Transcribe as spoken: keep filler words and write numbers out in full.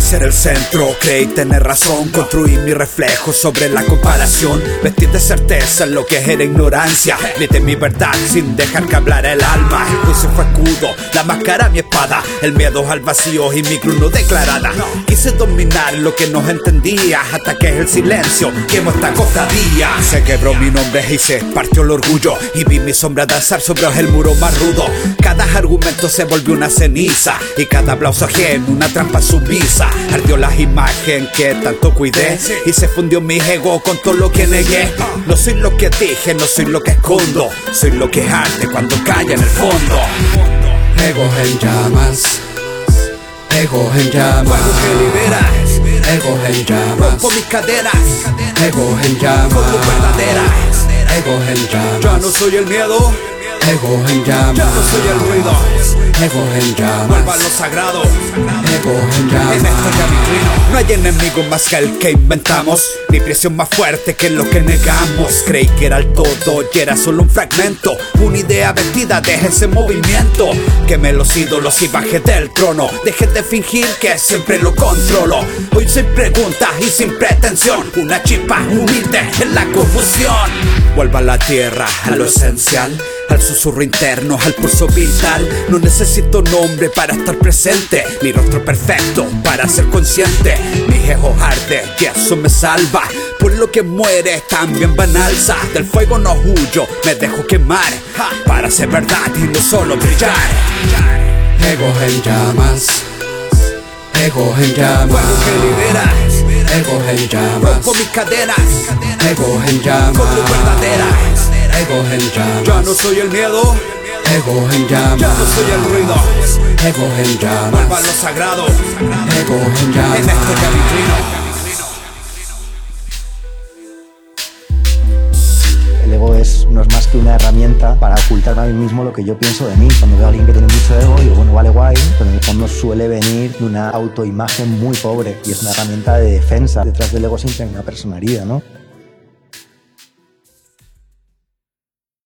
ser el centro, creí tener razón, construí mi reflejo sobre la comparación. Vestir de certeza en lo que era ignorancia, grité mi verdad sin dejar que hablara el alma. El juicio fue escudo, la máscara mi espada, el miedo al vacío y mi cruz no declarada. Quise dominar lo que no entendía, hasta que el silencio quemó esta cofradía. Se quebró mi nombre y se partió el orgullo, y vi mi sombra danzar sobre el muro más rudo. Cada argumento se volvió una ceniza, y cada aplauso ajeno una trampa sumisa. Ardió la imagen que tanto cuidé, y se fundió mi ego con todo lo que negué. No soy lo que dije, no soy lo que escondo, soy lo que arde cuando calla en el fondo. Ego en llamas, ego en llamas, fuego que libera, ego en llamas, rompo mis cadenas, ego en llamas, con luz verdadera. ego en llamas, Ya no soy el miedo, ego en llamas, ya no soy el ruido, ego en llamas, vuelva a lo sagrado, ego en en llamas. esto ya me inclino. No hay enemigo más que el que inventamos, ni prisión más fuerte que lo que negamos. Creí que era el todo y era solo un fragmento, una idea vestida de ese movimiento. Quemé los ídolos y bajé del trono, dejé de fingir que siempre lo controlo. Hoy sin preguntas y sin pretensión, una chispa humilde en la confusión. Vuelva a la tierra, a lo esencial, al susurro interno, al pulso vital. No necesito nombre para estar presente, ni rostro perfecto para ser consciente. Mi ego arde y eso me salva, por lo que muere también va en alza. Del fuego no huyo, me dejo quemar, para ser verdad y no solo brillar. Ego en llamas, ego en llamas, Fuego que libera, ego en llamas, rompo mis cadenas, ego en llamas, con luz verdadera. ego en llamas, Ya no soy el miedo, ego en ya llamas, no soy el ruido, ego en vuelva a llamas, lo sagrado, ego en en llamas. esto ya me inclino. El ego es, no es más que una herramienta para ocultarme a mí mismo lo que yo pienso de mí. Cuando veo a alguien que tiene mucho ego, digo, bueno, vale, guay, pero en el fondo suele venir de una autoimagen muy pobre y es una herramienta de defensa. Detrás del ego siempre hay una personalidad, ¿no?